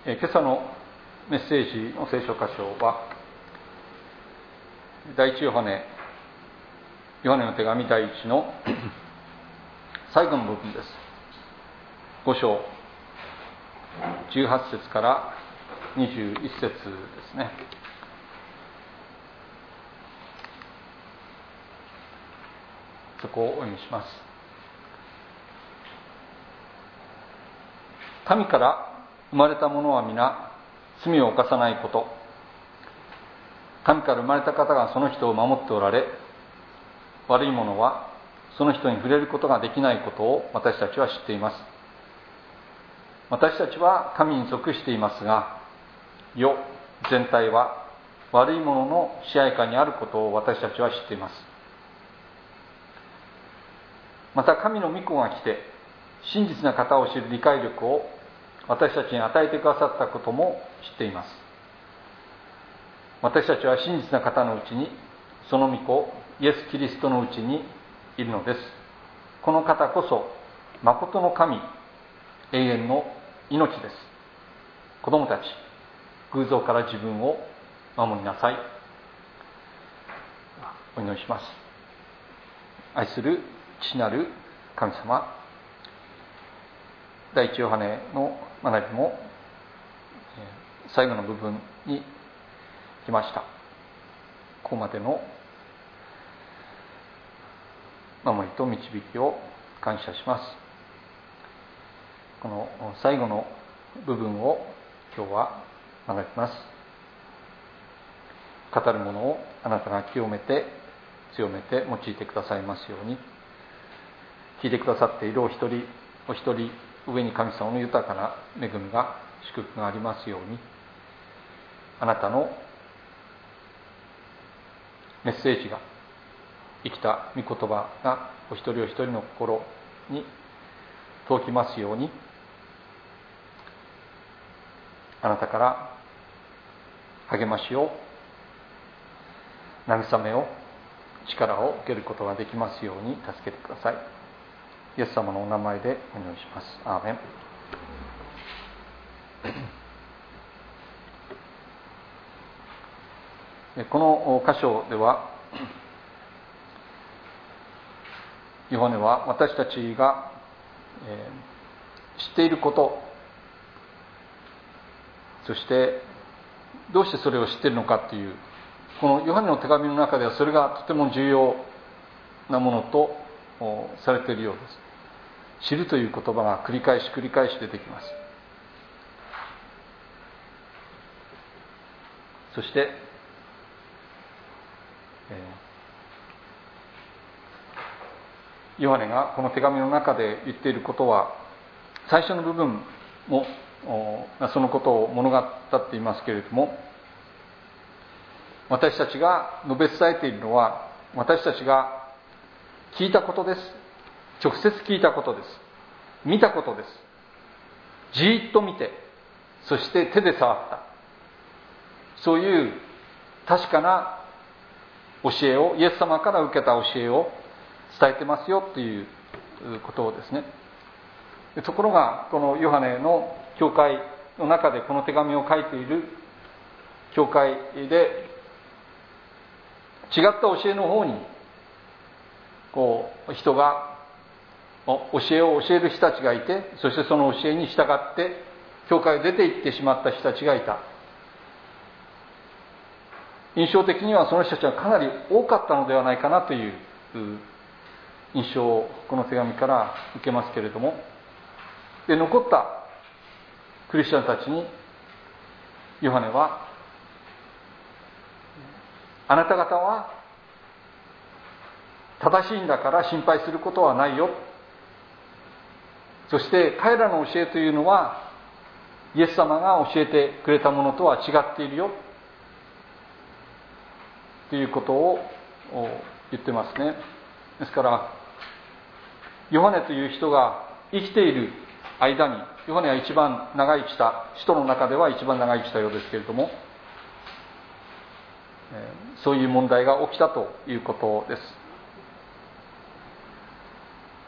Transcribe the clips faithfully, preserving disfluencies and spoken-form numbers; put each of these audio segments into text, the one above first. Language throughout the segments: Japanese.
今朝のメッセージの聖書箇所は第一ヨハネヨハネの手紙第一の最後の部分です。ご章じゅうはち節からにじゅういち節ですね。そこをお読みします。神から生まれた者は皆罪を犯さないこと、神から生まれた方がその人を守っておられ、悪い者はその人に触れることができないことを私たちは知っています。私たちは神に属していますが、世全体は悪い者の支配下にあることを私たちは知っています。また神の御子が来て真実な方を知る理解力を私たちに与えてくださったことも知っています。私たちは真実な方のうちに、その御子イエス・キリストのうちにいるのです。この方こそ誠の神、永遠の命です。子供たち、偶像から自分を守りなさい。お祈りします。愛する父なる神様、第一ヨハネの学びも最後の部分に来ました。ここまでの守りと導きを感謝します。この最後の部分を今日は学びます。語るものをあなたが清めて強めて用いてくださいますように、聞いてくださっているお一人お一人上に神様の豊かな恵みが祝福がありますように、あなたのメッセージが生きた御言葉がお一人お一人の心に届きますように、あなたから励ましを、慰めを、力を受けることができますように助けてください。イエス様のお名前でお祈りします。アーメン。この箇所では、ヨハネは私たちが知っていること、そしてどうしてそれを知っているのかという、このヨハネの手紙の中ではそれがとても重要なものとされているようです。知るという言葉が繰り返し繰り返し出てきます。そして、えー、ヨハネがこの手紙の中で言っていることは、最初の部分もそのことを物語っていますけれども、私たちが述べ伝えているのは、私たちが聞いたことです。直接聞いたことです。見たことです。じーっと見て、そして手で触った、そういう確かな教えを、イエス様から受けた教えを伝えてますよということをですね。ところがこのヨハネの教会の中でこの手紙を書いている教会で、違った教えの方にこう人が教えを教える人たちがいて、そしてその教えに従って教会を出て行ってしまった人たちがいた。印象的にはその人たちはかなり多かったのではないかなという印象をこの手紙から受けますけれども、で残ったクリスチャンたちにヨハネは、あなた方は正しいんだから心配することはないよ。そして彼らの教えというのはイエス様が教えてくれたものとは違っているよということを言ってますね。ですからヨハネという人が生きている間に、ヨハネは一番長生きした使徒の中では一番長生きしたようですけれども、そういう問題が起きたということです。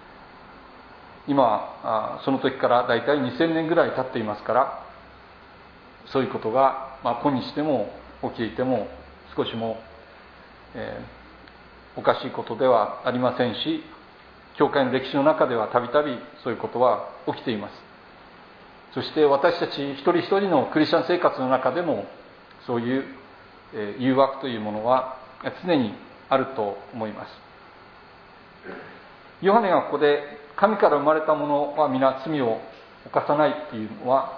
今その時からだいたいにせんねんぐらい経っていますから、 そういうことが、まあ、今日でも起きていても少しも、えー、おかしいことではありませんし、教会の歴史の中ではたびたびそういうことは起きています。そして私たち一人一人のクリスチャン生活の中でもそういう、えー、誘惑というものは常にあると思います。ヨハネがここで神から生まれたものは皆罪を犯さないというのは、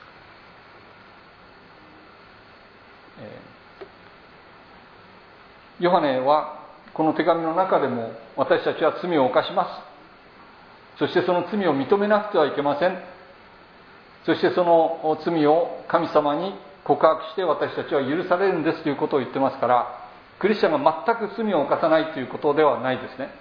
えー、ヨハネはこの手紙の中でも私たちは罪を犯します。そしてその罪を認めなくてはいけません。そしてその罪を神様に告白して私たちは許されるんですということを言ってますから、クリスチャンが全く罪を犯さないということではないですね。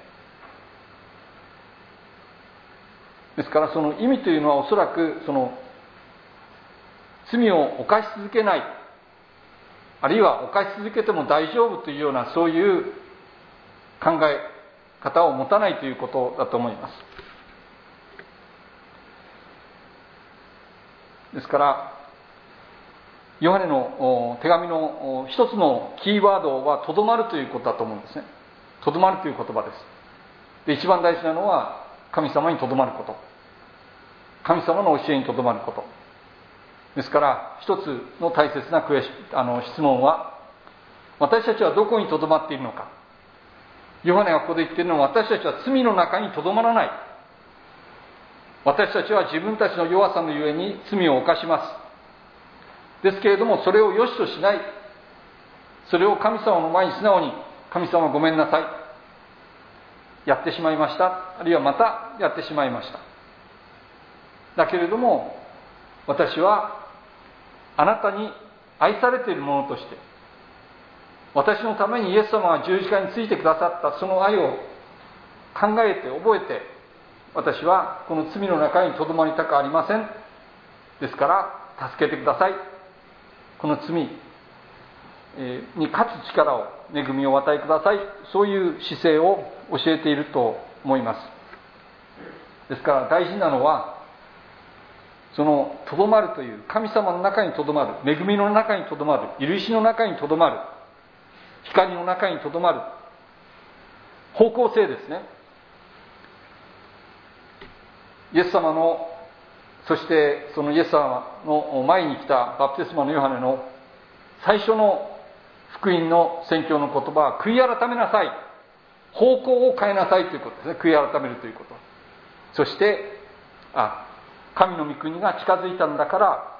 ですからその意味というのはおそらくその罪を犯し続けない、あるいは犯し続けても大丈夫というようなそういう考え方を持たないということだと思います。ですからヨハネの手紙の一つのキーワードはとどまるということだと思うんですね。とどまるという言葉です。で、一番大事なのは神様にとどまること、神様の教えにとどまることですから、一つの大切なクエスあの質問は、私たちはどこにとどまっているのか。ヨハネがここで言っているのは、私たちは罪の中にとどまらない。私たちは自分たちの弱さのゆえに罪を犯します。ですけれども、それを良しとしない。それを神様の前に素直に、神様ごめんなさい。やってしまいました。あるいはまたやってしまいました。だけれども、私はあなたに愛されているものとして、私のためにイエス様が十字架についてくださったその愛を考えて覚えて、私はこの罪の中にとどまりたくありません。ですから助けてください。この罪に勝つ力を、恵みをお与えください。そういう姿勢を教えていると思います。ですから大事なのは、そのとどまるという神様の中にとどまる、恵みの中にとどまる、許しの中にとどまる、光の中にとどまる方向性ですね。イエス様の、そしてそのイエス様の前に来たバプテスマのヨハネの最初の福音の宣教の言葉は、悔い改めなさい、方向を変えなさいということですね。悔い改めるということ。そしてあ神の御国が近づいたんだから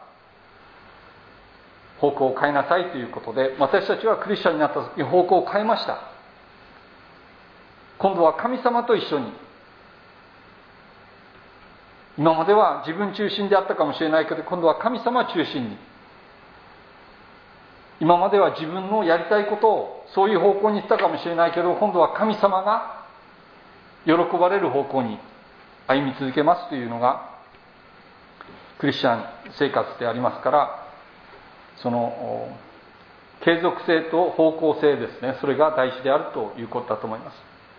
方向を変えなさいということで、私たちはクリスチャンになった時に方向を変えました。今度は神様と一緒に、今までは自分中心であったかもしれないけど、今度は神様中心に、今までは自分のやりたいことをそういう方向に行ったかもしれないけど、今度は神様が喜ばれる方向に歩み続けますというのがクリスチャン生活でありますから、その継続性と方向性ですね、それが大事であるということだと思います。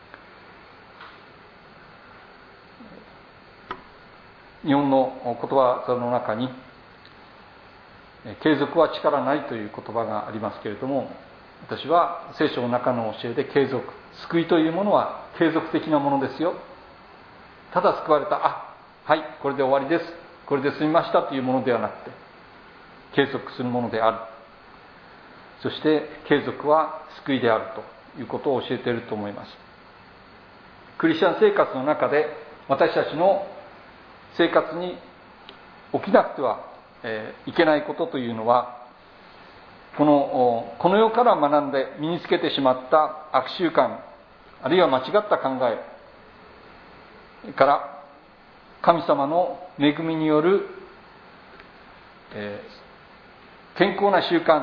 日本の言葉の中に継続は力なりという言葉がありますけれども、私は聖書の中の教えで継続、救いというものは継続的なものですよ。ただ救われた、あ、はいこれで終わりです、これで済みましたというものではなくて、継続するものである。そして継続は救いであるということを教えていると思います。クリスチャン生活の中で私たちの生活に起きなくては、えー、いけないことというのは、このこの世から学んで身につけてしまった悪習慣、あるいは間違った考えから神様の恵みによる、えー、健康な習慣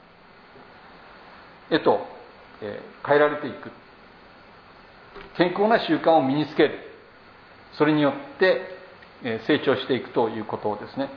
へと、えー、変えられていく。健康な習慣を身につける。それによって成長していくということですね。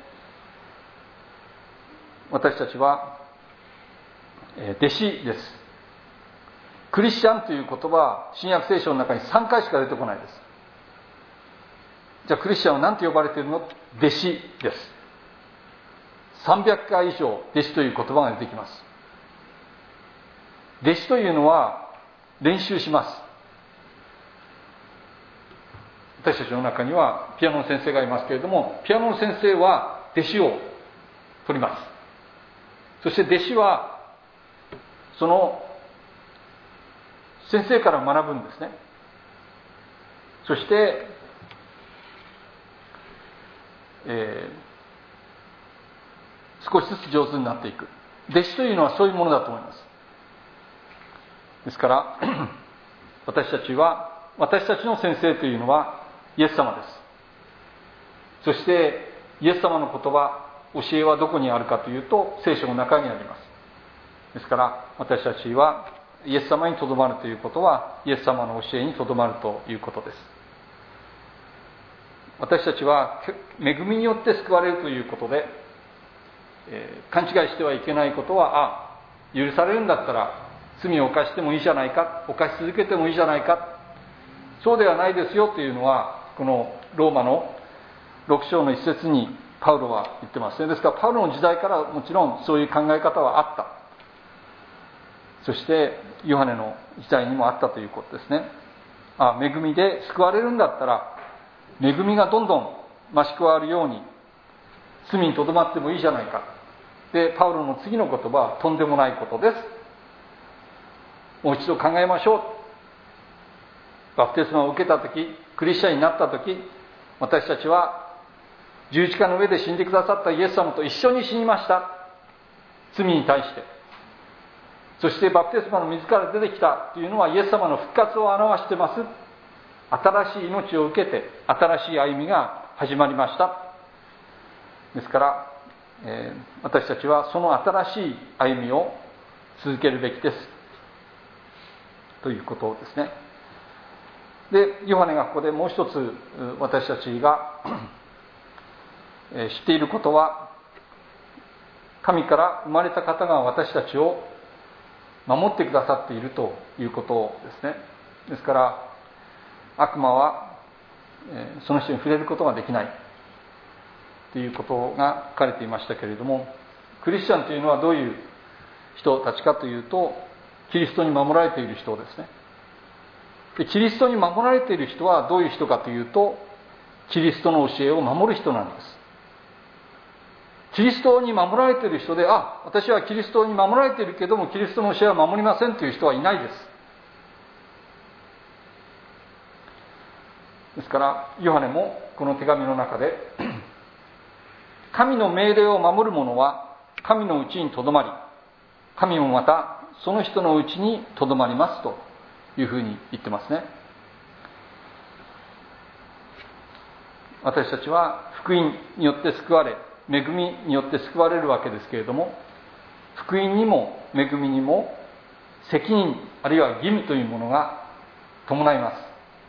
私たちは弟子です。クリスチャンという言葉は新約聖書の中にさんかいしか出てこないです。じゃあクリスチャンは何て呼ばれているの？弟子です。 さんびゃっかい以上弟子という言葉が出てきます。弟子というのは練習します。私たちの中にはピアノの先生がいますけれども、ピアノの先生は弟子を取ります。そして弟子はその先生から学ぶんですね。そして、えー、少しずつ上手になっていく。弟子というのはそういうものだと思います。ですから私たちは私たちの先生というのはイエス様です。そしてイエス様の言葉、教えはどこにあるかというと、聖書の中にあります。ですから私たちはイエス様にとどまるということは、イエス様の教えにとどまるということです。私たちは恵みによって救われるということで、えー、勘違いしてはいけないことは、あ、許されるんだったら罪を犯してもいいじゃないか、犯し続けてもいいじゃないか、そうではないですよというのは、このローマのろく章の一節にパウロは言ってますね。ですからパウロの時代からもちろんそういう考え方はあった。そしてヨハネの時代にもあったということですね。あ、恵みで救われるんだったら、恵みがどんどん増し加わるように、罪にとどまってもいいじゃないか。で、パウロの次の言葉はとんでもないことです。もう一度考えましょう。バプテスマを受けたとき、クリスチャンになったとき、私たちは十字架の上で死んでくださったイエス様と一緒に死にました。罪に対して。そしてバプテスマの水から出てきたというのはイエス様の復活を表しています。新しい命を受けて新しい歩みが始まりました。ですから、えー、私たちはその新しい歩みを続けるべきですということですね。で、ヨハネがここでもう一つ私たちが知っていることは、神から生まれた方が私たちを守ってくださっているということですね。ですから悪魔はその人に触れることができないということが書かれていましたけれども、クリスチャンというのはどういう人たちかというと、キリストに守られている人ですね。で、キリストに守られている人はどういう人かというと、キリストの教えを守る人なんです。キリストに守られている人で、あ、私はキリストに守られているけどもキリストの教えは守りませんという人はいないです。ですからヨハネもこの手紙の中で神の命令を守る者は神のうちにとどまり、神もまたその人のうちにとどまりますというふうに言ってますね。私たちは福音によって救われ、恵みによって救われるわけですけれども、福音にも恵みにも責任あるいは義務というものが伴います。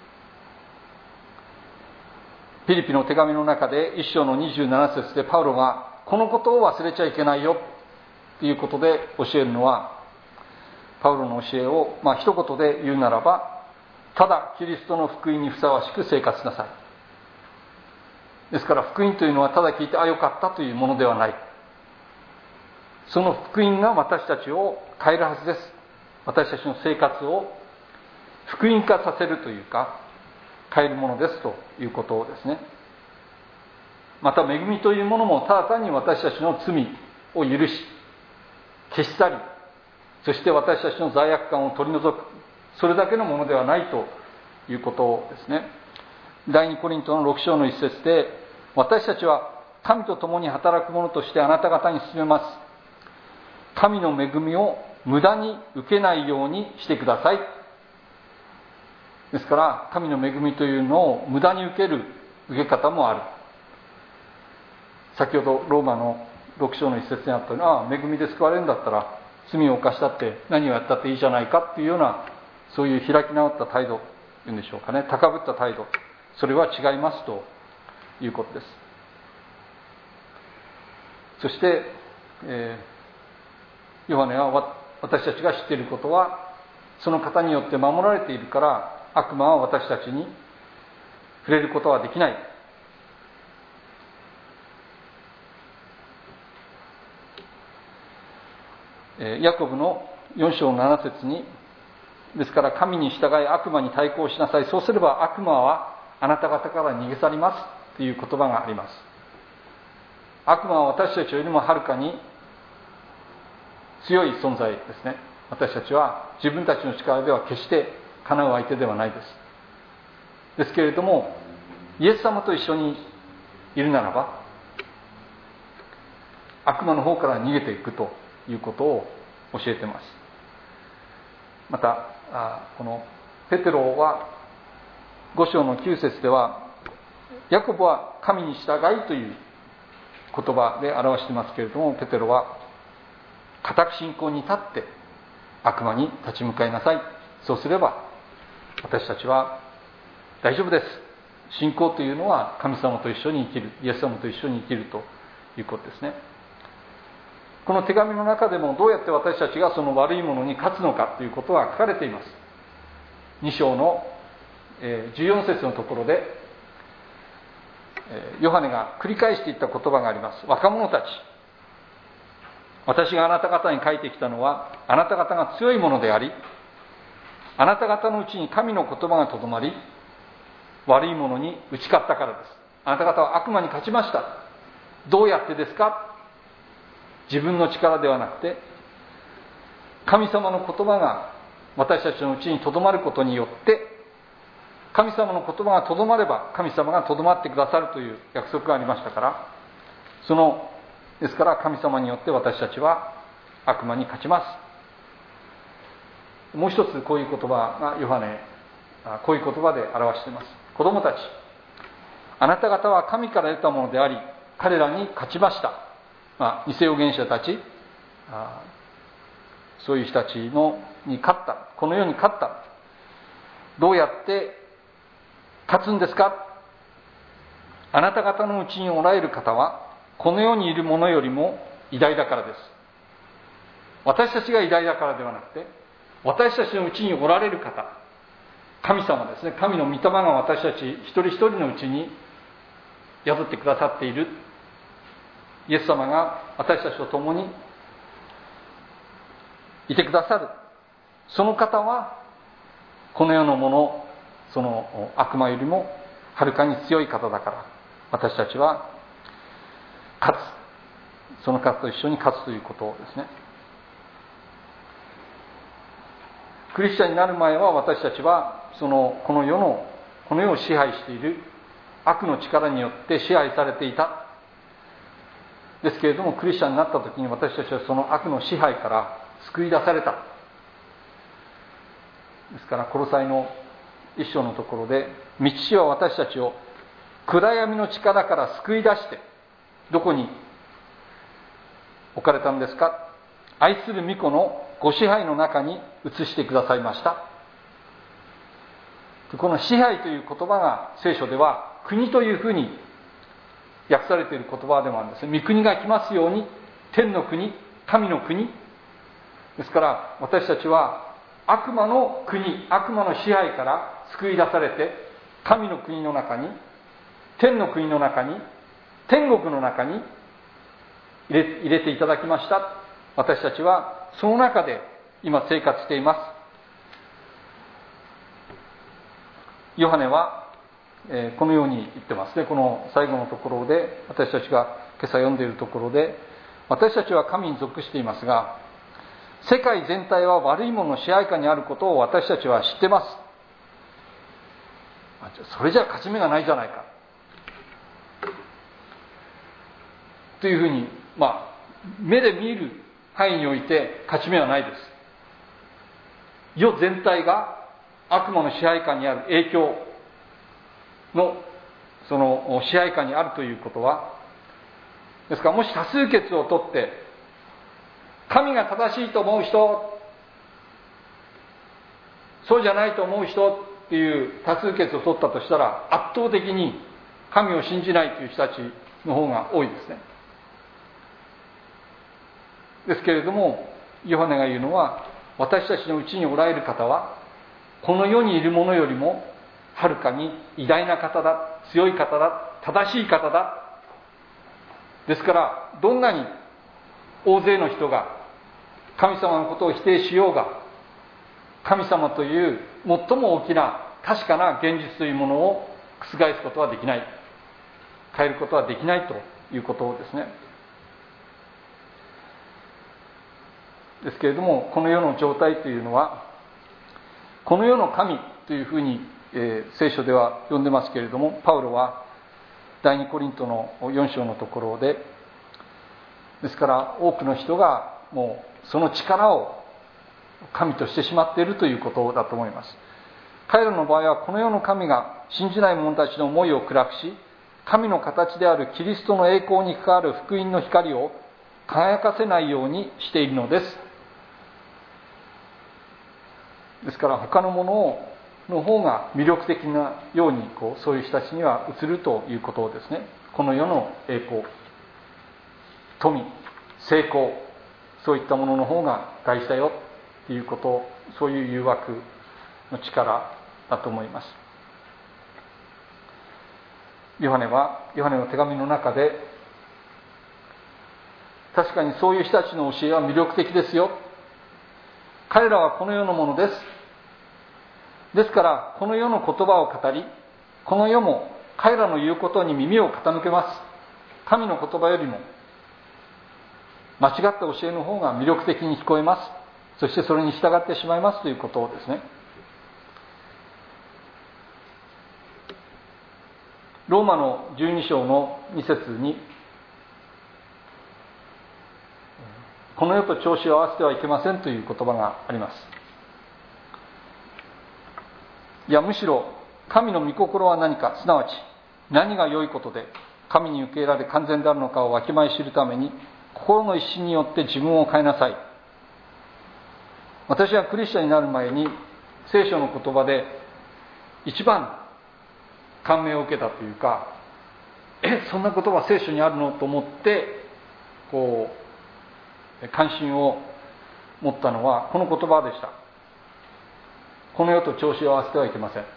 フィリピの手紙の中で一章のにじゅうなな節でパウロがこのことを忘れちゃいけないよということで教えるのは、パウロの教えを、まあ一言で言うならば、ただキリストの福音にふさわしく生活しなさい。ですから福音というのはただ聞いてあよかったというものではない。その福音が私たちを変えるはずです。私たちの生活を福音化させるというか変えるものですということですね。また恵みというものもただ単に私たちの罪を許し消し去り、そして私たちの罪悪感を取り除く、それだけのものではないということですね。第二コリントのろく章の一節で、私たちは神と共に働く者としてあなた方に進めます。神の恵みを無駄に受けないようにしてください。ですから神の恵みというのを無駄に受ける受け方もある。先ほどローマのろく章の一節にあったように、ああ恵みで救われるんだったら罪を犯したって何をやったっていいじゃないかっていうような、そういう開き直った態度というんでしょうかね、高ぶった態度、それは違いますということです。そして、えー、ヨハネは私たちが知っていることは、その方によって守られているから悪魔は私たちに触れることはできない。 ヤコブのよん章なな節に、ですから神に従い悪魔に対抗しなさい、そうすれば悪魔はあなた方から逃げ去りますという言葉があります。悪魔は私たちよりもはるかに強い存在ですね。私たちは自分たちの力では決してかなう相手ではないです。ですけれども、イエス様と一緒にいるならば、悪魔の方から逃げていくということを教えています。またこのペテロはご章のきゅう節では、ヤコブは神に従いという言葉で表していますけれども、ペテロは固く信仰に立って悪魔に立ち向かいなさい、そうすれば私たちは大丈夫です。信仰というのは神様と一緒に生きる、イエス様と一緒に生きるということですね。この手紙の中でもどうやって私たちがその悪いものに勝つのかということは書かれています。に章のじゅうよん節のところでヨハネが繰り返していった言葉があります。若者たち、私があなた方に書いてきたのは、あなた方が強いものであり、あなた方のうちに神の言葉がとどまり、悪いものに打ち勝ったからです。あなた方は悪魔に勝ちました。どうやってですか？自分の力ではなくて、神様の言葉が私たちのうちにとどまることによって、神様の言葉がとどまれば神様がとどまってくださるという約束がありましたから、そのですから神様によって私たちは悪魔に勝ちます。もう一つこういう言葉がヨハネ、こういう言葉で表しています。子供たち、あなた方は神から得たものであり、彼らに勝ちました。まあ、偽預言者たち、あそういう人たちのに勝った、この世に勝った。どうやって勝つんですか？あなた方のうちにおられる方はこの世にいる者よりも偉大だからです。私たちが偉大だからではなくて、私たちのうちにおられる方、神様ですね。神の御霊が私たち一人一人のうちに宿ってくださっている。イエス様が私たちと共にいてくださる。その方はこの世のもの、その悪魔よりもはるかに強い方だから、私たちは勝つ、その方と一緒に勝つということですね。クリスチャンになる前は私たちはそのこの世のこの世を支配している悪の力によって支配されていた。ですけれども、クリスチャンになった時に私たちはその悪の支配から救い出された。ですからコロサイの一章のところで、御父は私たちを暗闇の力から救い出してどこに置かれたんですか？愛する御子のご支配の中に移してくださいました。この支配という言葉が聖書では国というふうに訳されている言葉でもあるんですね。御国が来ますように、天の国、神の国ですから、私たちは悪魔の国、悪魔の支配から救い出されて、神の国の中に、天の国の中に、天国の中に入れ、入れていただきました。私たちはその中で今生活しています。ヨハネはえー、このように言ってますね。この最後のところで、私たちが今朝読んでいるところで、私たちは神に属していますが、世界全体は悪いものの支配下にあることを私たちは知ってます。それじゃ勝ち目がないじゃないかというふうに、まあ目で見る範囲において勝ち目はないです。世全体が悪魔の支配下にある、影響のその支配下にあるということは、ですからもし多数決を取って神が正しいと思う人、そうじゃないと思う人っていう多数決を取ったとしたら、圧倒的に神を信じないという人たちの方が多いですね。ですけれども、ヨハネが言うのは、私たちのうちにおられる方はこの世にいる者よりもはるかに偉大な方だ、強い方だ、正しい方だ。ですからどんなに大勢の人が神様のことを否定しようが、神様という最も大きな確かな現実というものを覆すことはできない、変えることはできないということですね。ですけれども、この世の状態というのは、この世の神というふうに、えー、聖書では呼んでますけれども、パウロは第二コリントのよん章のところで、ですから多くの人がもうその力を神としてしまっているということだと思います。彼らの場合はこの世の神が信じない者たちの思いを暗くし、神の形であるキリストの栄光に関わる福音の光を輝かせないようにしているのです。ですから他のものの方が魅力的なようにこうそういう人たちには映るということですね。この世の栄光、富、成功、そういったものの方が大事だよということ、そういう誘惑の力だと思います。ヨハネはヨハネの手紙の中で、確かにそういう人たちの教えは魅力的ですよ、彼らはこの世のものです、ですからこの世の言葉を語り、この世も彼らの言うことに耳を傾けます。神の言葉よりも間違った教えの方が魅力的に聞こえます。そしてそれに従ってしまいますということですね。ローマのじゅうに章のに節に、この世と調子を合わせてはいけませんという言葉があります。いや、むしろ神の御心は何か、すなわち何が良いことで神に受け入れられ完全であるのかをわきまえ知るために、心の一心によって自分を変えなさい。私はクリスチャンになる前に聖書の言葉で一番感銘を受けたというか、え、そんな言葉聖書にあるのと思ってこう関心を持ったのはこの言葉でした。この世と調子を合わせてはいけません。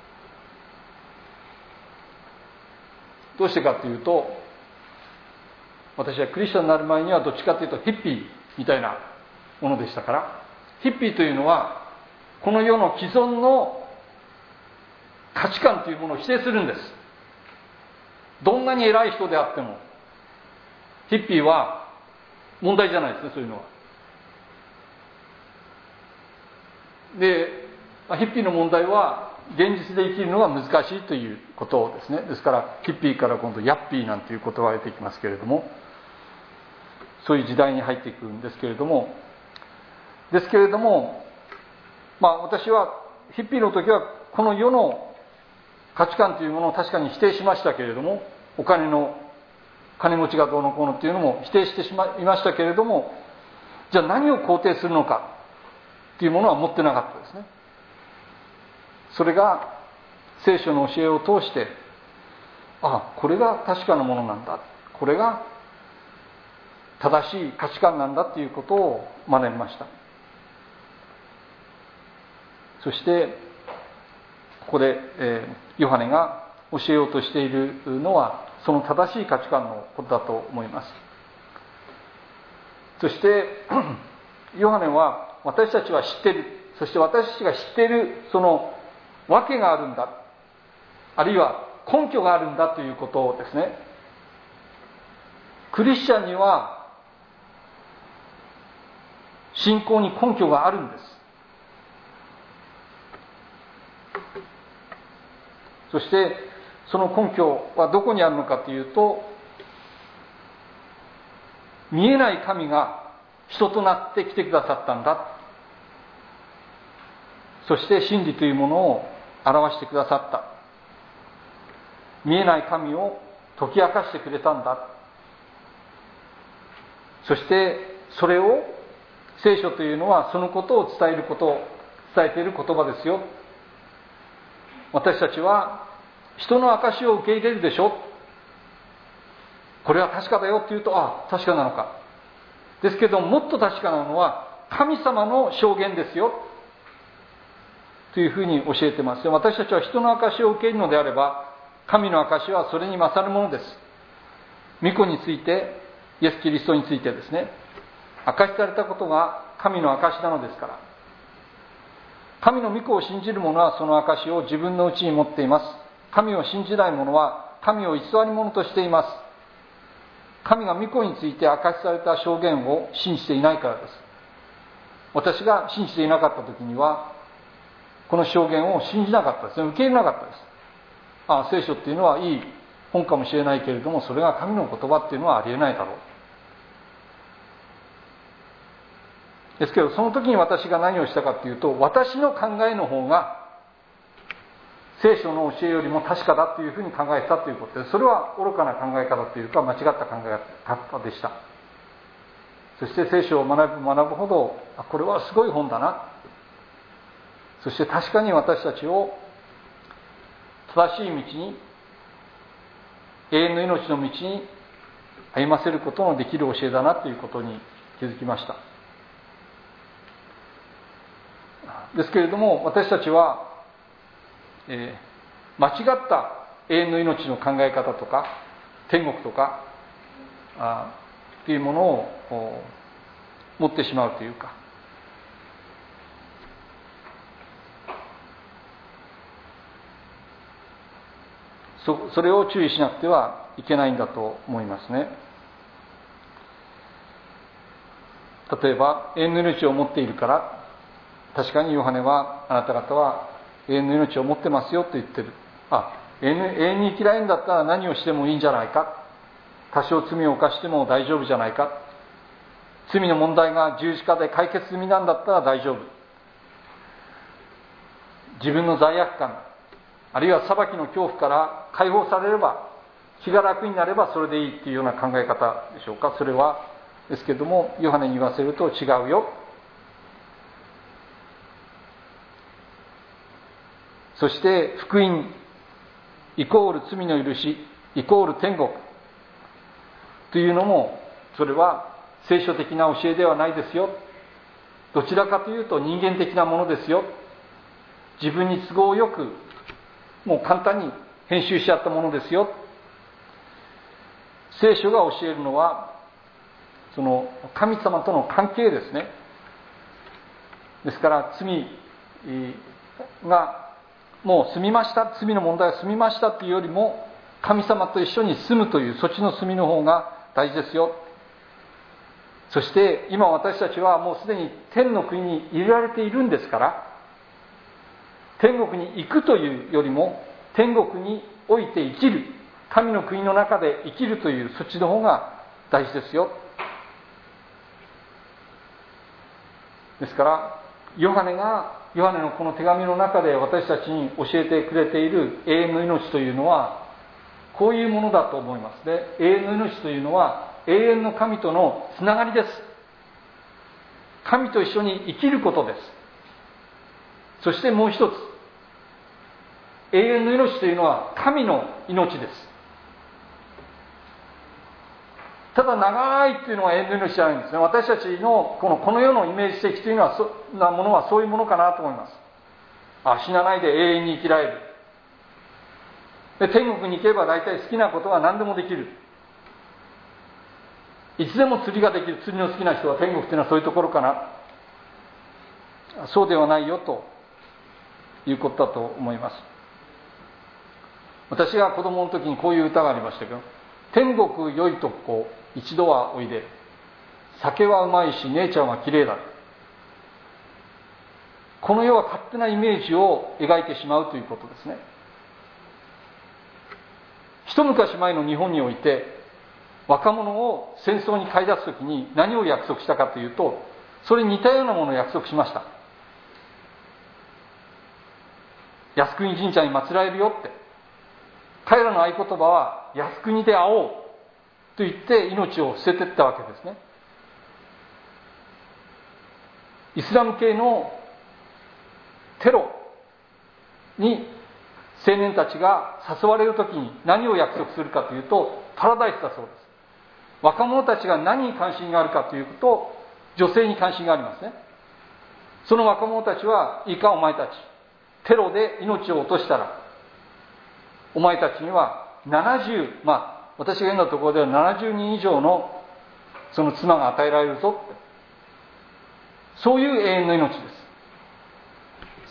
どうしてかというと、私はクリスチャンになる前にはどっちかというとヒッピーみたいなものでしたから、ヒッピーというのはこの世の既存の価値観というものを否定するんです。どんなに偉い人であってもヒッピーは問題じゃないですね、そういうのは。で、ヒッピーの問題は現実で生きるのが難しいということですね。ですからヒッピーから今度ヤッピーなんていう言葉が出てきますけれども、そういう時代に入っていくんですけれどもですけれどもまあ私はヒッピーの時はこの世の価値観というものを確かに否定しましたけれども、お金の金持ちがどうのこうのっていうのも否定してしまいましたけれども、じゃあ何を肯定するのかっていうものは持ってなかったですね。それが聖書の教えを通して、あ、これが確かなものなんだ、これが正しい価値観なんだということを学びました。そしてここで、えー、ヨハネが教えようとしているのはその正しい価値観のことだと思います。そしてヨハネは私たちは知っている、そして私たちが知っているその訳があるんだ、あるいは根拠があるんだということをですね、クリスチャンには信仰に根拠があるんです。そしてその根拠はどこにあるのかというと、見えない神が人となって来てくださったんだ、そして真理というものを表してくださった、見えない神を解き明かしてくれたんだ、そしてそれを聖書というのはそのことを伝えることを伝えている言葉ですよ。私たちは人の証しを受け入れるでしょ、これは確かだよって言うと、ああ確かなのか、ですけどもっと確かなのは神様の証言ですよというふうに教えてます。私たちは人の証しを受け入れるのであれば、神の証しはそれに勝るものです。御子について、イエス・キリストについてですね、証しされたことが神の証なのですから。神の御子を信じる者はその証を自分のうちに持っています。神を信じない者は神を偽り者としています。神が御子について明かしされた証言を信じていないからです。私が信じていなかった時にはこの証言を信じなかったですね。受け入れなかったです。ああ、聖書っていうのはいい本かもしれないけれども、それが神の言葉っていうのはありえないだろう。ですけど、その時に私が何をしたかというと、私の考えの方が聖書の教えよりも確かだというふうに考えたということで、それは愚かな考え方というか間違った考え方でした。そして聖書を学ぶ学ぶほど、あ、これはすごい本だな、そして確かに私たちを正しい道に、永遠の命の道に歩ませることのできる教えだなということに気づきました。ですけれども、私たちは、えー、間違った永遠の命の考え方とか天国とかあというものを持ってしまうというか、そ, それを注意しなくてはいけないんだと思いますね。例えば永遠の命を持っているから、確かにヨハネはあなた方は永遠の命を持ってますよと言ってる。あ、永遠に生きられるんだったら何をしてもいいんじゃないか、多少罪を犯しても大丈夫じゃないか、罪の問題が十字架で解決済みなんだったら大丈夫、自分の罪悪感あるいは裁きの恐怖から解放されれば、気が楽になればそれでいいっていうような考え方でしょうか。それはですけれども、ヨハネに言わせると違うよ。そして福音イコール罪の許しイコール天国というのも、それは聖書的な教えではないですよ。どちらかというと人間的なものですよ。自分に都合よくもう簡単に編集しちゃったものですよ。聖書が教えるのはその神様との関係ですね。ですから罪がもう済みました、罪の問題が済みましたというよりも、神様と一緒に住むというそっちの住みの方が大事ですよ。そして今私たちはもうすでに天の国に入れられているんですから、天国に行くというよりも天国において生きる、神の国の中で生きるというそっちの方が大事ですよ。ですからヨハネがヨハネのこの手紙の中で私たちに教えてくれている永遠の命というのはこういうものだと思いますね。永遠の命というのは永遠の神とのつながりです。神と一緒に生きることです。そしてもう一つ、永遠の命というのは神の命です。ただ長いというのは永遠の命じゃないんですね。私たちのこのこの世のイメージ的というのはそなものはそういうものかなと思います。あ、死なないで永遠に生きられる。で、天国に行けば大体好きなことは何でもできる。いつでも釣りができる。釣りの好きな人は天国というのはそういうところかな。そうではないよということだと思います。私が子供の時にこういう歌がありましたけど、天国良いとこ一度はおいで、酒はうまいし姉ちゃんは綺麗だ。この世は勝手なイメージを描いてしまうということですね。一昔前の日本において若者を戦争に駆り出すときに何を約束したかというと、それに似たようなものを約束しました。靖国神社に祀られるよって。彼らの合言葉は靖国で会おうと言って命を捨てていったわけですね。イスラム系のテロに青年たちが誘われるときに何を約束するかというとパラダイスだそうです。若者たちが何に関心があるかというと女性に関心がありますね。その若者たちはいいかお前たち、テロで命を落としたらお前たちにはななじゅう、まあ私が読んだところではななじゅうにん以上のその妻が与えられるぞって。 そういう永遠の命です。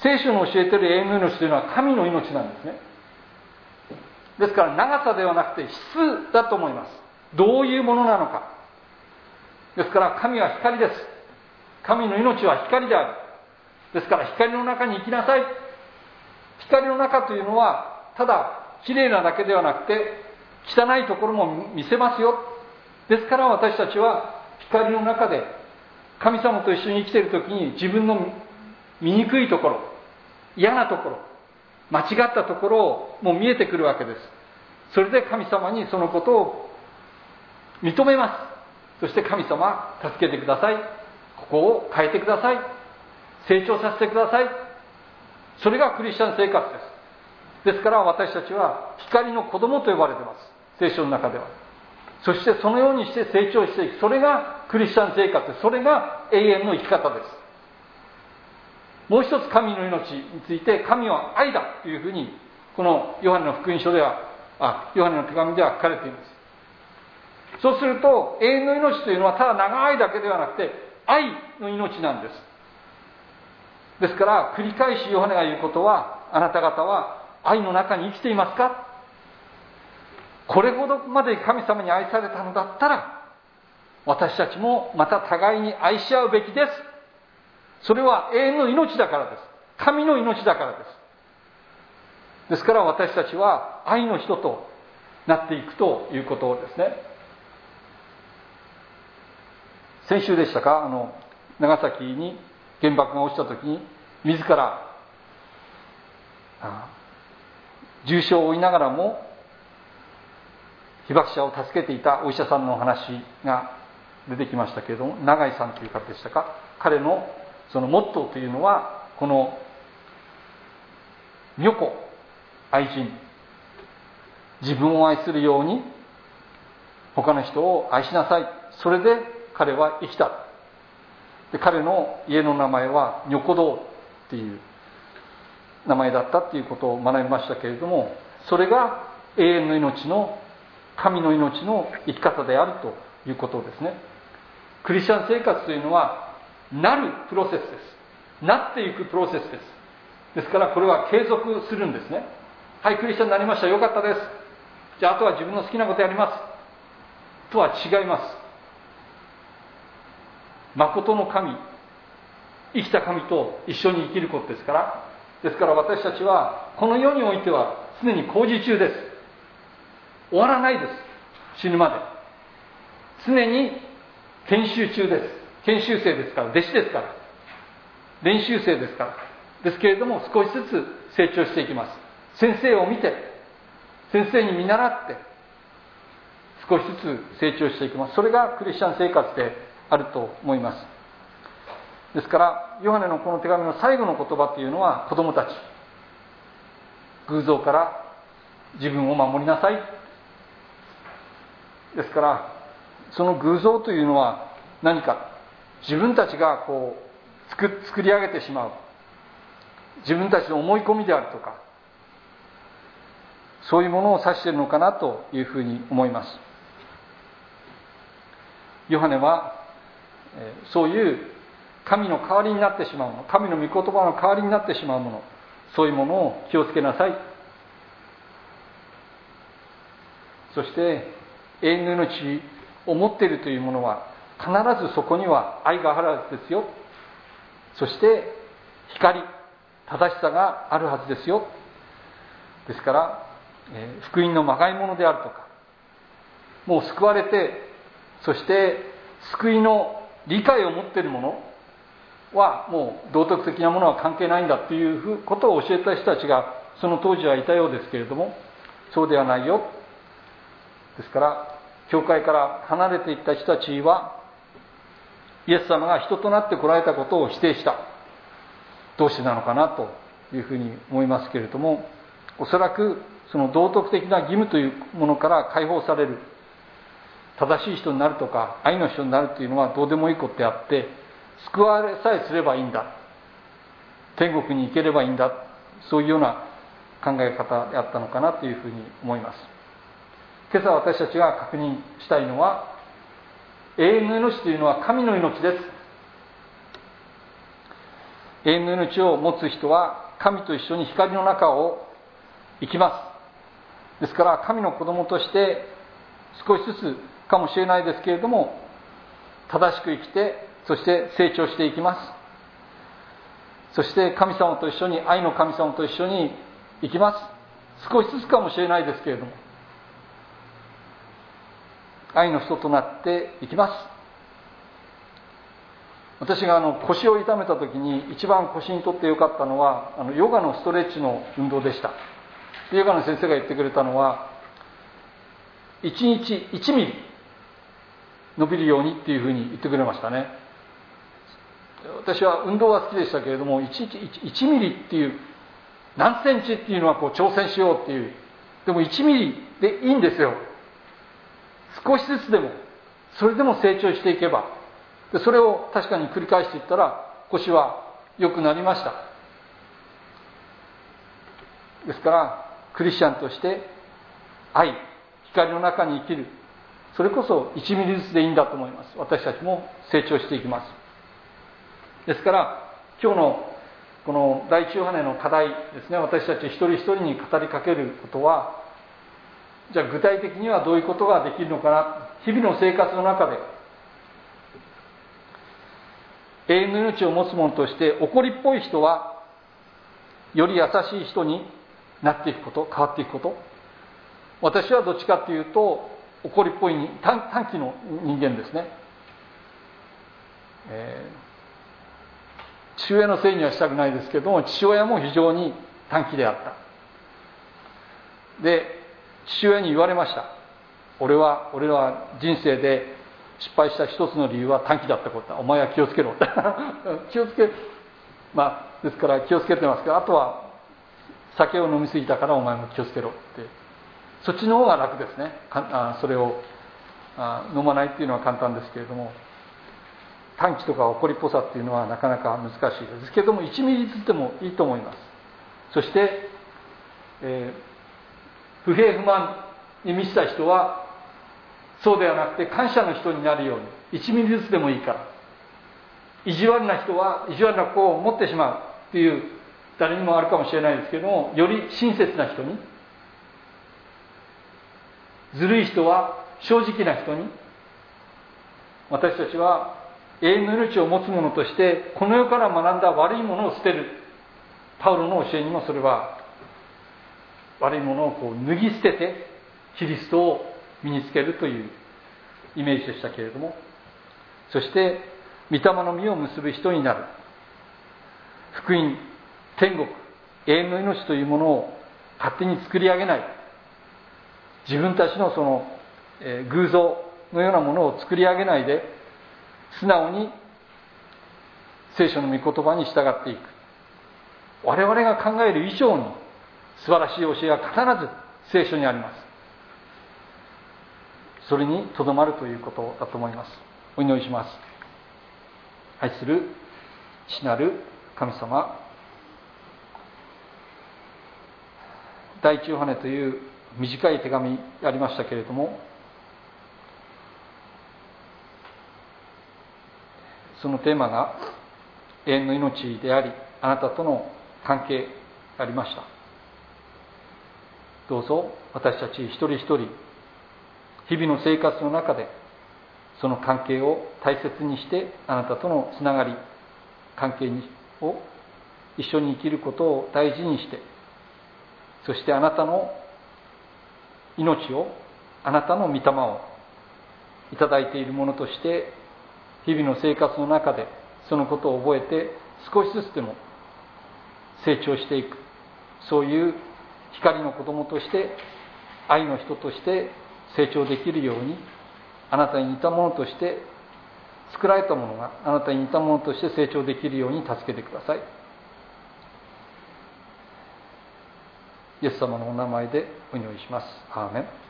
聖書の教えている永遠の命というのは神の命なんですね。ですから長さではなくて質だと思います。どういうものなのか。ですから神は光です。神の命は光である。ですから光の中に生きなさい。光の中というのはただ綺麗なだけではなくて汚いところも見せますよ。ですから私たちは光の中で神様と一緒に生きているときに自分の醜いところ、嫌なところ、間違ったところをもう見えてくるわけです。それで神様にそのことを認めます。そして神様助けてください。ここを変えてください。成長させてください。それがクリスチャン生活です。ですから私たちは光の子供と呼ばれています。聖書の中では。そしてそのようにして成長していく。それがクリスチャン生活です。それが永遠の生き方です。もう一つ神の命について、神は愛だというふうにこのヨハネの福音書ではあヨハネの手紙では書かれています。そうすると永遠の命というのはただ長いだけではなくて愛の命なんです。ですから繰り返しヨハネが言うことは、あなた方は愛の中に生きていますか。これほどまで神様に愛されたのだったら私たちもまた互いに愛し合うべきです。それは永遠の命だからです。神の命だからです。ですから私たちは愛の人となっていくということですね。先週でしたか、あの長崎に原爆が落ちた時に自ら重傷を負いながらも被爆者を助けていたお医者さんの話が出てきましたけれども、永井さんという方でしたか。彼のそのモットーというのはこの女子愛人、自分を愛するように他の人を愛しなさい。それで彼は生きた。で彼の家の名前は女子堂っていう名前だったっていうことを学びましたけれども、それが永遠の命の神の命の生き方であるということですね。クリスチャン生活というのはなるプロセスです。なっていくプロセスです。ですからこれは継続するんですね。はい、クリスチャンになりました、よかったです。じゃああとは自分の好きなことやりますとは違います。誠の神、生きた神と一緒に生きることですから。ですから私たちはこの世においては常に工事中です。終わらないです。死ぬまで常に研修中です。研修生ですから、弟子ですから、練習生ですから。ですけれども少しずつ成長していきます。先生を見て、先生に見習って少しずつ成長していきます。それがクリスチャン生活であると思います。ですからヨハネのこの手紙の最後の言葉というのは、子供たち、偶像から自分を守りなさいですから、その偶像というのは何か、自分たちがこう 作, 作り上げてしまう自分たちの思い込みであるとか、そういうものを指しているのかなというふうに思います。ヨハネはそういう神の代わりになってしまうもの、神の御言葉の代わりになってしまうもの、そういうものを気をつけなさい。そして永遠の命を持っているというものは必ずそこには愛があるはずですよ。そして光、正しさがあるはずですよ。ですから、えー、福音のまがいものであるとか、もう救われて、そして救いの理解を持っているものはもう道徳的なものは関係ないんだということを教えた人たちがその当時はいたようですけれども、そうではないよ。ですから教会から離れていった人たちはイエス様が人となって来られたことを否定した。どうしてなのかなというふうに思いますけれども、おそらくその道徳的な義務というものから解放される、正しい人になるとか愛の人になるというのはどうでもいいことであって、救われさえすればいいんだ、天国に行ければいいんだ、そういうような考え方であったのかなというふうに思います。今朝私たちが確認したいのは、永遠の命というのは神の命です。 永遠の命を持つ人は神と一緒に光の中を生きます。ですから神の子供として少しずつかもしれないですけれども、正しく生きて、そして成長していきます。そして神様と一緒に、愛の神様と一緒に生きます。少しずつかもしれないですけれども、愛の人となっていきます。私があの腰を痛めた時に一番腰にとって良かったのは、あのヨガのストレッチの運動でした。ヨガの先生が言ってくれたのは、いちにちいちミリ伸びるようにっていうふうに言ってくれましたね。私は運動は好きでしたけれども、いちにちいちミリっていう、何センチっていうのはこう挑戦しようっていう、でもいちミリでいいんですよ。少しずつでも、それでも成長していけば、でそれを確かに繰り返していったら腰は良くなりました。ですからクリスチャンとして愛、光の中に生きる、それこそいちミリずつでいいんだと思います。私たちも成長していきます。ですから今日のこの第一ヨハネの課題ですね、私たち一人一人に語りかけることは、じゃあ具体的にはどういうことができるのかな。日々の生活の中で永遠の命を持つ者として怒りっぽい人はより優しい人になっていくこと、変わっていくこと。私はどっちかというと怒りっぽい短短気の人間ですね、えー、父親のせいにはしたくないですけども、父親も非常に短気であった。で父親に言われました。俺は俺は人生で失敗した一つの理由は短気だったことだ。お前は気をつけろ気をつけまあですから気をつけてますけど、あとは酒を飲みすぎたからお前も気をつけろって、そっちの方が楽ですね。あそれをあ飲まないっていうのは簡単ですけれども、短気とか怒りっぽさっていうのはなかなか難しいですけれども、いちミリずつでもいいと思います。そして、えー、不平不満に満ちた人はそうではなくて感謝の人になるように、いちミリずつでもいいから。意地悪な人は意地悪な子を持ってしまうっていう誰にもあるかもしれないですけれども、より親切な人に、ずるい人は正直な人に、私たちは永遠の命を持つ者としてこの世から学んだ悪いものを捨てる。パウロの教えにもそれは悪いものをこう脱ぎ捨ててキリストを身につけるというイメージでしたけれども、そして御霊の実を結ぶ人になる。福音、天国、永遠の命というものを勝手に作り上げない。自分たちのその、えー、偶像のようなものを作り上げないで、素直に聖書の御言葉に従っていく。我々が考える以上に素晴らしい教えは必ず聖書にあります。それにとどまるということだと思います。お祈りします。愛する父なる神様、第一ヨハネという短い手紙ありましたけれども、そのテーマが永遠の命であり、あなたとの関係がありました。どうぞ私たち一人一人、日々の生活の中でその関係を大切にして、あなたとのつながり、関係を一緒に生きることを大事にして、そしてあなたの命を、あなたの御霊をいただいているものとして日々の生活の中でそのことを覚えて、少しずつでも成長していく、そういう光の子供として、愛の人として成長できるように、あなたに似たものとして、作られたものがあなたに似たものとして成長できるように助けてください。イエス様のお名前でお祈りします。アーメン。